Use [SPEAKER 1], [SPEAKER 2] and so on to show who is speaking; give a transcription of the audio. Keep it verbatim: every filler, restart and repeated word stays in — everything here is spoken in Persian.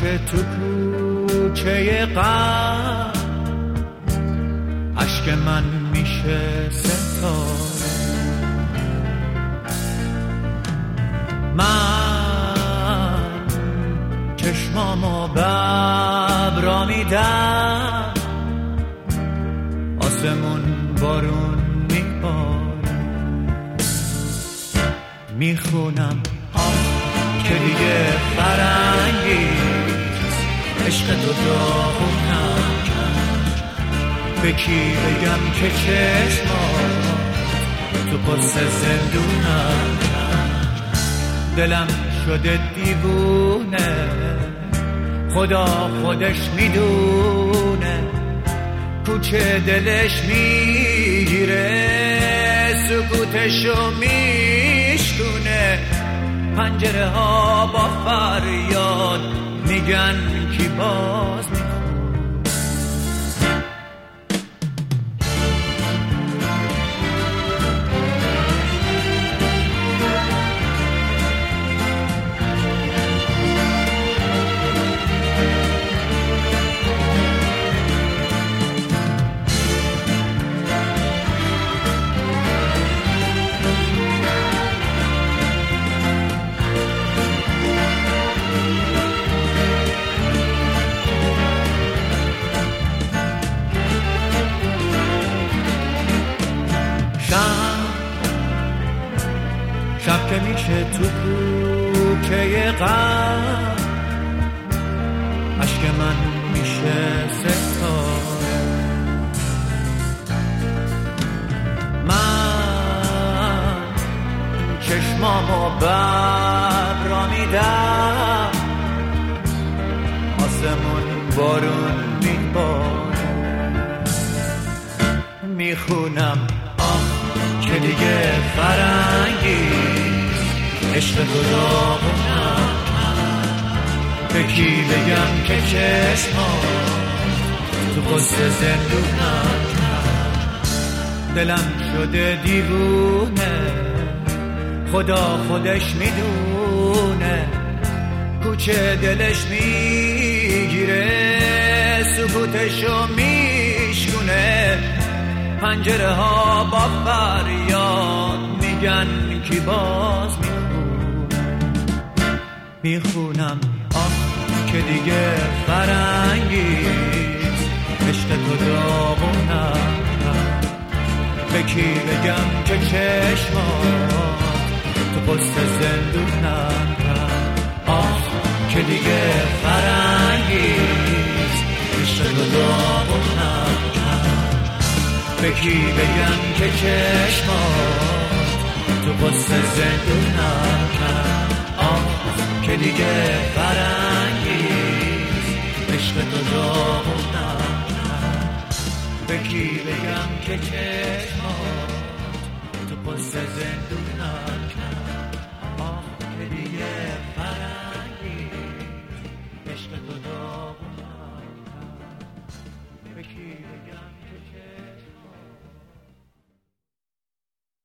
[SPEAKER 1] همیشه تو کوچه غم عشق من میشه ستاره. من چشمامو ببرا میدم، آسمون بارون میباره. میخونم که دیگه فرنگیست عشق تو داغونم کرد. به کی بگم که چشمات تو قصه زندونم کرد. دلم شده دیوونه، خدا خودش میدونه. کوچه دلش میگیره، سکوتشو میشکونه. پنجره ها با فریاد میگن کی باز میخونه. شب که میشه تو کوچه غم عشق من میشه ستاره. من چشمامو ببرا میدم، آسمون بارون میباره. میخونم که دیگه فرنگیست عشق تو داغونم. به کی بگم که چشمات تو قصه زندونم. دلم شده دیوونه، خدا خودش میدونه. کوچه دلش میگیره، سکوتشو میشکونه. پنجره ها با فریاد میگن کی باز میخونه. میخونم آه که دیگه فرنگیست عشق تو داغونم. به کی بگم که چشمات تو قصه زندونم. آه که دیگه فرنگیست عشق تو داغونم. به کی بگم که چشمات تو قصه زندونم کرد. آه که دیگه فرنگیست عشق تو داغونم کرد. به کی بگم که چشمات تو قصه زندونم